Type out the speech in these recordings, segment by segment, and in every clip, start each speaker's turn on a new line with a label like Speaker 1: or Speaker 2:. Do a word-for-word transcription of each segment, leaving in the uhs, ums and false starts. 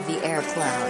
Speaker 1: The Air Cloud.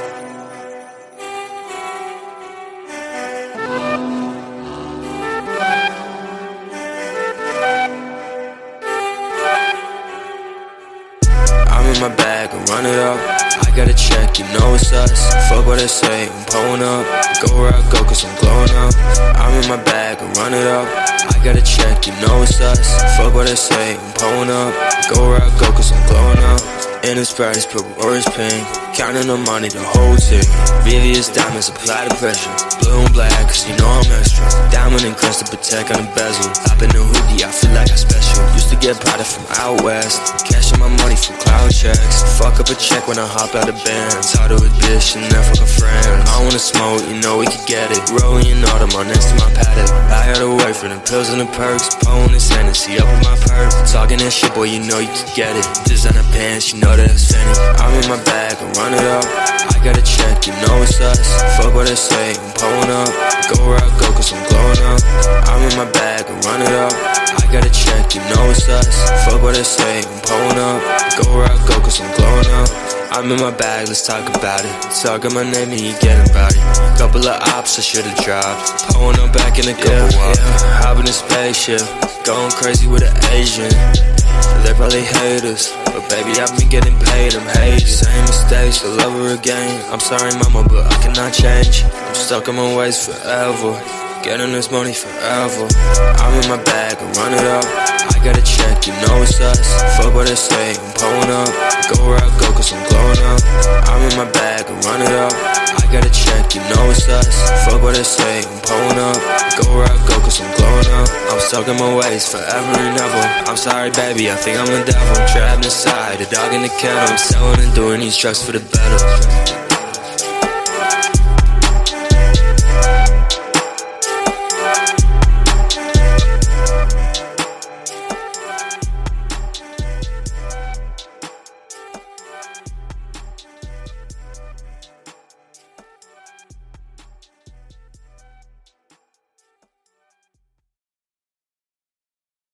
Speaker 2: I'm in my bag and run it up. I got a check, you know it's us. Fuck what they say, I'm pulling up. Go where I go cause I'm glowing up. I'm in my bag and run it up. I got a check, you know it's us. Fuck what they say, I'm pulling up. Go where I go cause I'm glowing up. In his price, purple or his pink. Counting the money, the whole tick. Vivius diamonds, apply the pressure. Blue and black, cause you know I'm extra. Diamond encrusted, protect on the bezel. Hop in the hoodie, I feel like I'm special. Used to get powder from out west. Cashing my money from cloud checks. Fuck up a check when I hop out of band. Tied to a bitch and never fuck a friend. I wanna smoke, you know we could get it. Rolling in autumn, on next to my paddock. I had to wait for the pills and the perks. Pulling this Hennessy up in my perk. Talking that shit, boy, you know you could get it. Designer pants, you know that it's Fendi. I'm in my bag and run it up. I got a check, you know it's us. Fuck what they say, I'm pulling up. Go where I go cause I'm glowing up. I'm in my bag and run it up. I got a check, you know it's us. Fuck what they say, I'm pulling up. Go where I go cause I'm glowing up. I'm in my bag, let's talk about it. Talking my name and you getting about it. Couple of ops I should've dropped. Pulling up back in a couple yeah, yeah. Hop in a spaceship. Going crazy with an Asian. They probably hate us, but baby I've been getting paid, I'm hating. Same mistakes all over again. I'm sorry mama, but I cannot change. I'm stuck in my ways forever. Getting this money forever. I'm in my bag and run it up. I got a check, you know it's us. Fuck what they say, I'm pulling up. Go where I go cause I'm glowing up. I'm in my bag and run it up. I got a check, you know it's us. Fuck what they say, I'm pulling up. Go where I go cause I'm glowing up. I'm stuck in my ways forever and ever. I'm sorry baby, I think I'm the devil. Trapped inside, a dog in the kennel. I'm selling and doing these drugs for the better.